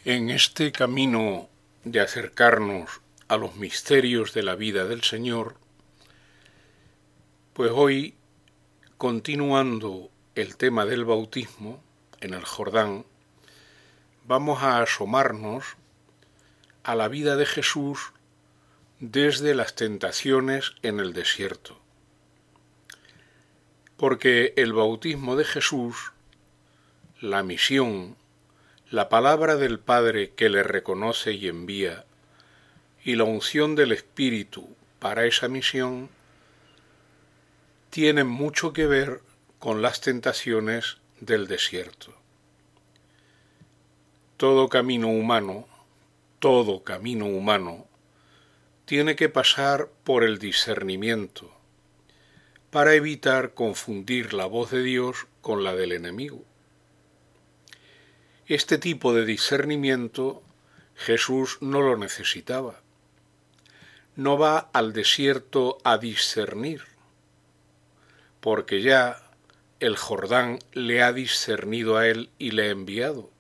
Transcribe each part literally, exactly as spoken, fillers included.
En este camino de acercarnos a los misterios de la vida del Señor, pues hoy, continuando el tema del bautismo en el Jordán, vamos a asomarnos a la vida de Jesús desde las tentaciones en el desierto. Porque el bautismo de Jesús, la misión, la palabra del Padre que le reconoce y envía, y la unción del Espíritu para esa misión, tienen mucho que ver con las tentaciones del desierto. Todo camino humano, todo camino humano, tiene que pasar por el discernimiento, para evitar confundir la voz de Dios con la del enemigo. Este tipo de discernimiento Jesús no lo necesitaba. No va al desierto a discernir, porque ya el Jordán le ha discernido a él y le ha enviado.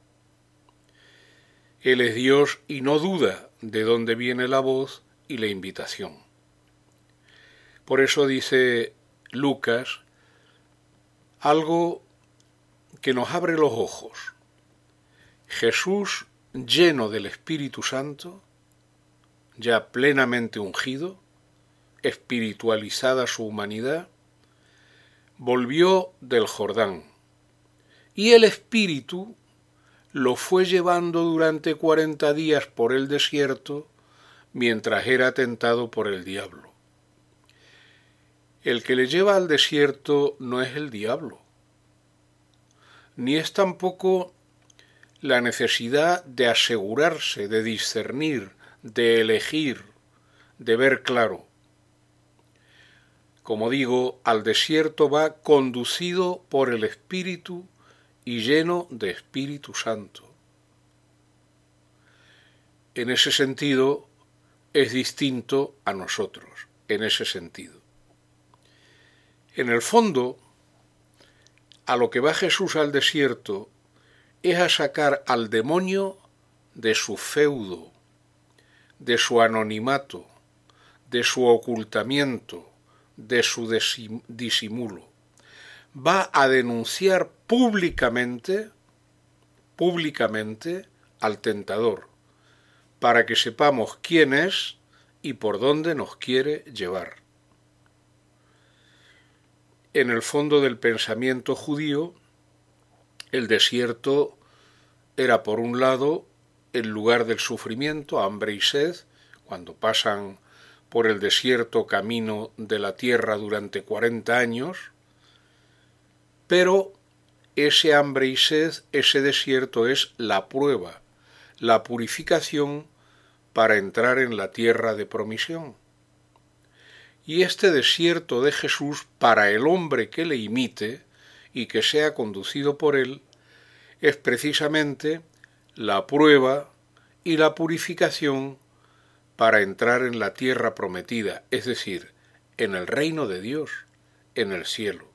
Él es Dios y no duda de dónde viene la voz y la invitación. Por eso dice Lucas algo que nos abre los ojos. Jesús, lleno del Espíritu Santo, ya plenamente ungido, espiritualizada su humanidad, volvió del Jordán, y el Espíritu lo fue llevando durante cuarenta días por el desierto, mientras era tentado por el diablo. El que le lleva al desierto no es el diablo, ni es tampoco la necesidad de asegurarse, de discernir, de elegir, de ver claro. Como digo, al desierto va conducido por el Espíritu y lleno de Espíritu Santo. En ese sentido, es distinto a nosotros, en ese sentido. En el fondo, a lo que va Jesús al desierto es a sacar al demonio de su feudo, de su anonimato, de su ocultamiento, de su disimulo. Va a denunciar públicamente, públicamente al tentador, para que sepamos quién es y por dónde nos quiere llevar. En el fondo del pensamiento judío, el desierto era por un lado el lugar del sufrimiento, hambre y sed, cuando pasan por el desierto camino de la tierra durante cuarenta años, pero ese hambre y sed, ese desierto es la prueba, la purificación para entrar en la tierra de promisión. Y este desierto de Jesús, para el hombre que le imite y que sea conducido por él, es precisamente la prueba y la purificación para entrar en la tierra prometida, es decir, en el reino de Dios, en el cielo.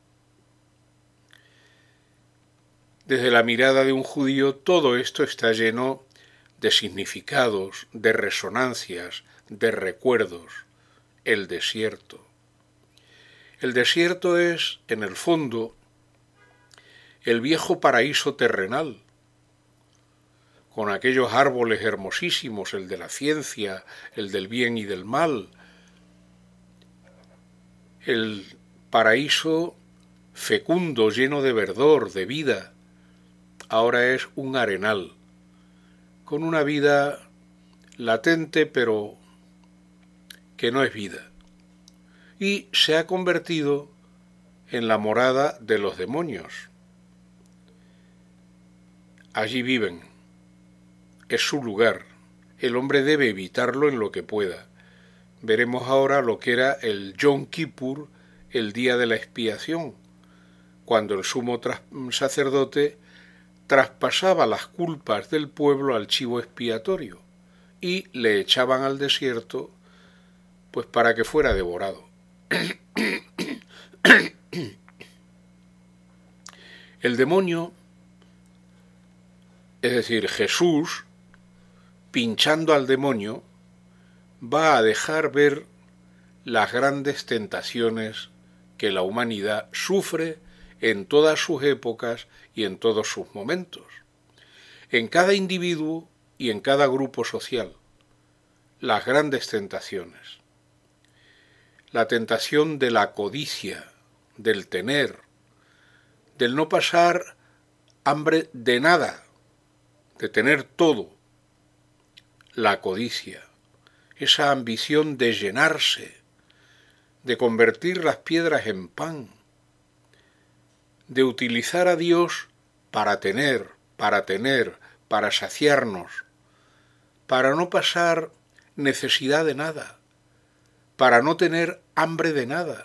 Desde la mirada de un judío, todo esto está lleno de significados, de resonancias, de recuerdos. El desierto. El desierto es, en el fondo, el viejo paraíso terrenal, con aquellos árboles hermosísimos, el de la ciencia, el del bien y del mal, el paraíso fecundo, lleno de verdor, de vida, ahora es un arenal, con una vida latente pero que no es vida, y se ha convertido en la morada de los demonios. Allí viven, es su lugar, el hombre debe evitarlo en lo que pueda. Veremos ahora lo que era el Yom Kippur, el día de la expiación, cuando el sumo sacerdote traspasaba las culpas del pueblo al chivo expiatorio y le echaban al desierto pues para que fuera devorado. El demonio, es decir, Jesús, pinchando al demonio, va a dejar ver las grandes tentaciones que la humanidad sufre en todas sus épocas y en todos sus momentos, en cada individuo y en cada grupo social, las grandes tentaciones. La tentación de la codicia, del tener, del no pasar hambre de nada, de tener todo. La codicia, esa ambición de llenarse, de convertir las piedras en pan, de utilizar a Dios para tener, para tener, para saciarnos, para no pasar necesidad de nada, para no tener hambre de nada.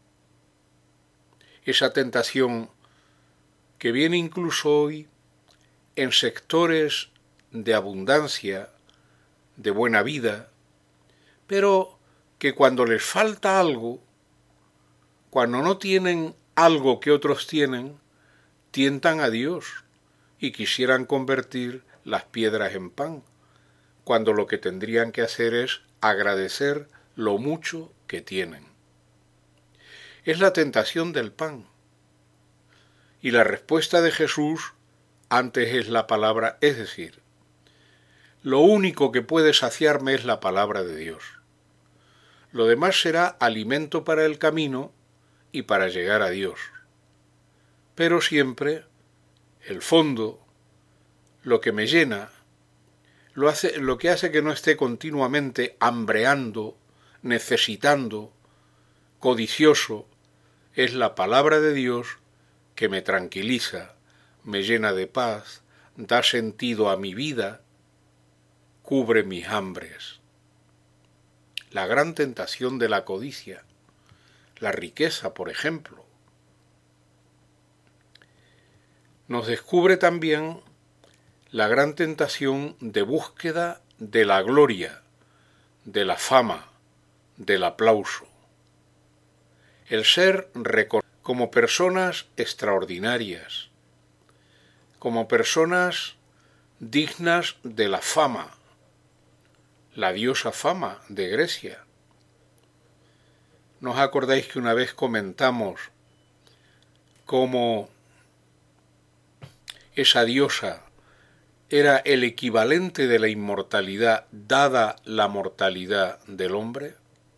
Esa tentación que viene incluso hoy en sectores de abundancia, de buena vida, pero que cuando les falta algo, cuando no tienen algo que otros tienen, tientan a Dios y quisieran convertir las piedras en pan, cuando lo que tendrían que hacer es agradecer lo mucho que tienen. Es la tentación del pan. Y la respuesta de Jesús antes es la palabra, es decir, lo único que puede saciarme es la palabra de Dios. Lo demás será alimento para el camino y para llegar a Dios. Pero siempre el fondo, lo que me llena, lo, hace, lo que hace que no esté continuamente hambreando, necesitando, codicioso, es la palabra de Dios que me tranquiliza, me llena de paz, da sentido a mi vida, cubre mis hambres. La gran tentación de la codicia, la riqueza, por ejemplo, nos descubre también la gran tentación de búsqueda de la gloria, de la fama, del aplauso. El ser reconocido como personas extraordinarias, como personas dignas de la fama, la diosa Fama de Grecia. ¿No os acordáis que una vez comentamos cómo esa diosa era el equivalente de la inmortalidad dada la mortalidad del hombre?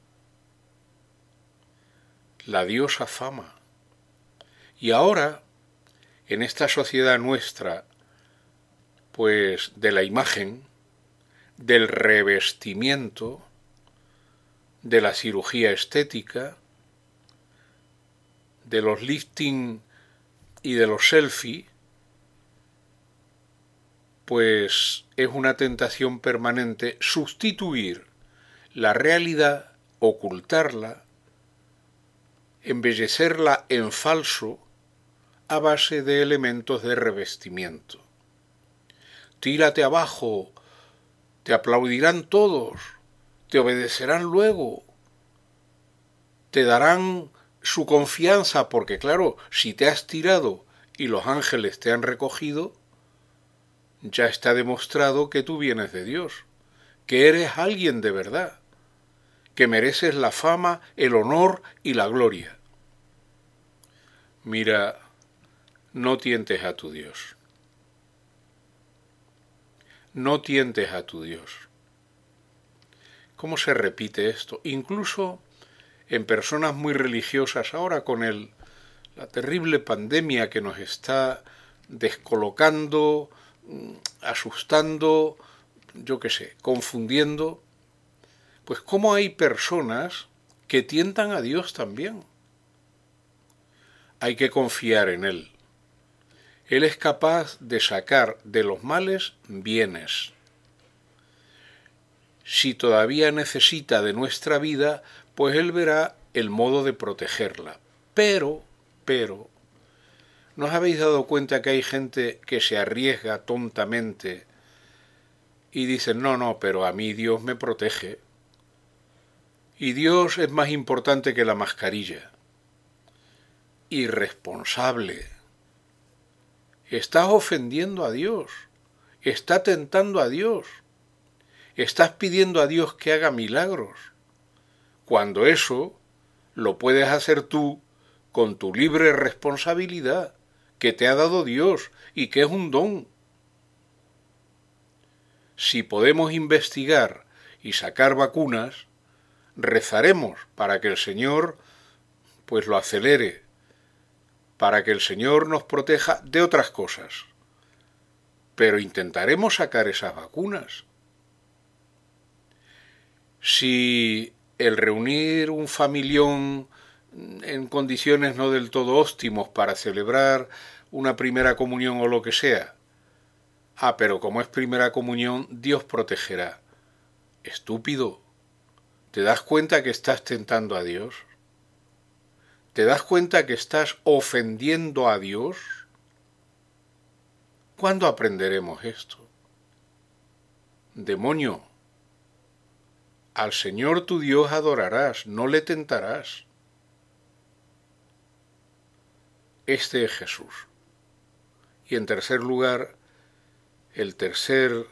La diosa Fama. Y ahora, en esta sociedad nuestra, pues de la imagen, del revestimiento, de la cirugía estética, de los lifting y de los selfie, pues es una tentación permanente sustituir la realidad, ocultarla, embellecerla en falso a base de elementos de revestimiento. Tírate abajo, te aplaudirán todos, te obedecerán luego, te darán su confianza, porque claro, si te has tirado y los ángeles te han recogido, ya está demostrado que tú vienes de Dios, que eres alguien de verdad, que mereces la fama, el honor y la gloria. Mira, no tientes a tu Dios. No tientes a tu Dios. ¿Cómo se repite esto? Incluso en personas muy religiosas, ahora con el, la terrible pandemia que nos está descolocando, asustando, yo qué sé, confundiendo, pues cómo hay personas que tientan a Dios también. Hay que confiar en Él. Él es capaz de sacar de los males bienes. Si todavía necesita de nuestra vida, pues Él verá el modo de protegerla. Pero, pero, ¿no os habéis dado cuenta que hay gente que se arriesga tontamente y dicen, no, no, pero a mí Dios me protege? Y Dios es más importante que la mascarilla. Irresponsable. Estás ofendiendo a Dios. Está tentando a Dios. Estás pidiendo a Dios que haga milagros, cuando eso lo puedes hacer tú con tu libre responsabilidad que te ha dado Dios y que es un don. Si podemos investigar y sacar vacunas, rezaremos para que el Señor pues lo acelere, para que el Señor nos proteja de otras cosas. Pero intentaremos sacar esas vacunas. Si el reunir un familión en condiciones no del todo óptimos para celebrar una primera comunión o lo que sea, ah, pero como es primera comunión, Dios protegerá. Estúpido, ¿te das cuenta que estás tentando a Dios? ¿Te das cuenta que estás ofendiendo a Dios? ¿Cuándo aprenderemos esto? Demonio, al Señor tu Dios adorarás, no le tentarás. Este es Jesús. Y en tercer lugar, el tercer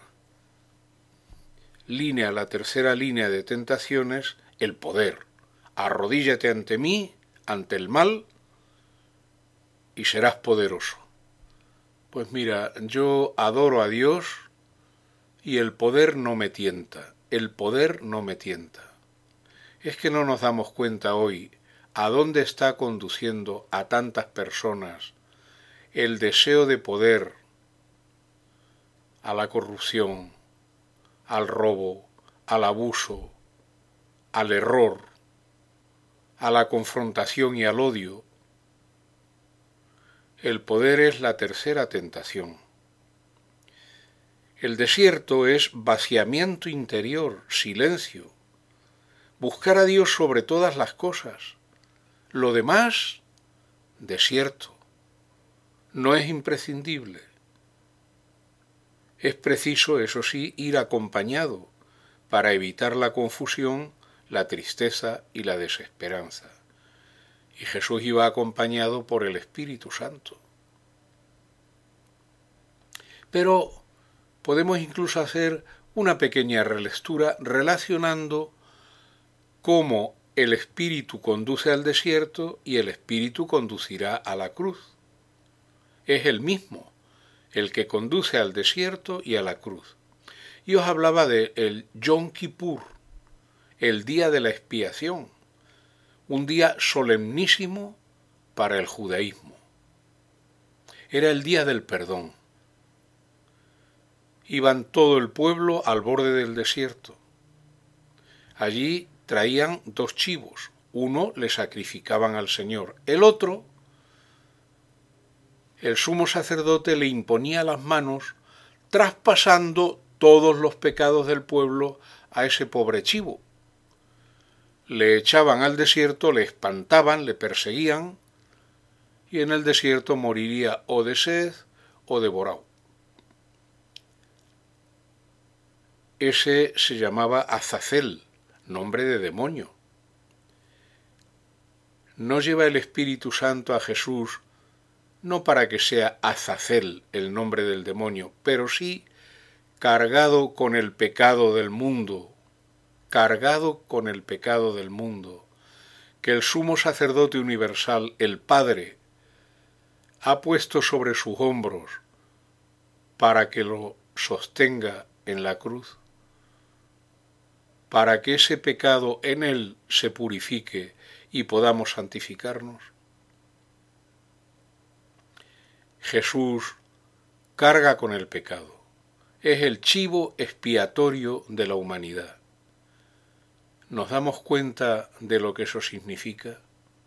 línea, la tercera línea de tentaciones, el poder. Arrodíllate ante mí, ante el mal, y serás poderoso. Pues mira, yo adoro a Dios y el poder no me tienta, el poder no me tienta. Es que no nos damos cuenta hoy a dónde está conduciendo a tantas personas el deseo de poder, a la corrupción, al robo, al abuso, al error, a la confrontación y al odio. El poder es la tercera tentación. El desierto es vaciamiento interior, silencio. Buscar a Dios sobre todas las cosas. Lo demás, desierto. No es imprescindible. Es preciso, eso sí, ir acompañado para evitar la confusión, la tristeza y la desesperanza. Y Jesús iba acompañado por el Espíritu Santo. Pero podemos incluso hacer una pequeña relectura relacionando cómo el Espíritu conduce al desierto y el Espíritu conducirá a la cruz. Es el mismo, el que conduce al desierto y a la cruz. Y os hablaba de el Yom Kippur, el día de la expiación, un día solemnísimo para el judaísmo. Era el día del perdón. Iban todo el pueblo al borde del desierto. Allí traían dos chivos. Uno le sacrificaban al Señor. El otro, el sumo sacerdote le imponía las manos, traspasando todos los pecados del pueblo a ese pobre chivo. Le echaban al desierto, le espantaban, le perseguían, y en el desierto moriría o de sed o devorado. Ese se llamaba Azazel, nombre de demonio. No lleva el Espíritu Santo a Jesús no para que sea Azazel el nombre del demonio, pero sí cargado con el pecado del mundo, cargado con el pecado del mundo, que el sumo sacerdote universal, el Padre, ha puesto sobre sus hombros para que lo sostenga en la cruz, para que ese pecado en él se purifique y podamos santificarnos. Jesús carga con el pecado, es el chivo expiatorio de la humanidad. ¿Nos damos cuenta de lo que eso significa?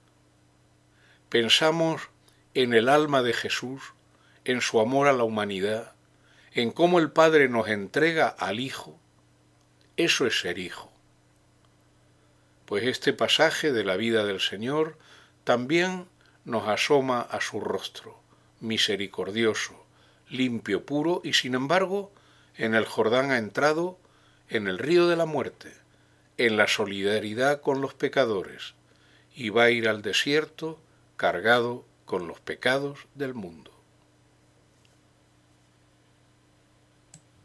Pensamos en el alma de Jesús, en su amor a la humanidad, en cómo el Padre nos entrega al Hijo. Eso es ser hijo. Pues este pasaje de la vida del Señor también nos asoma a su rostro, misericordioso, limpio, puro, y sin embargo en el Jordán ha entrado en el río de la muerte, en la solidaridad con los pecadores, y va a ir al desierto cargado con los pecados del mundo.